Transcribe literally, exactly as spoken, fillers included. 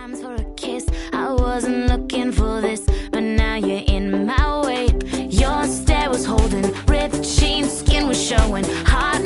times for a kiss. I wasn't looking for this, but now you're in my way. Your stare was holding, ripped jeans, skin was showing. Heart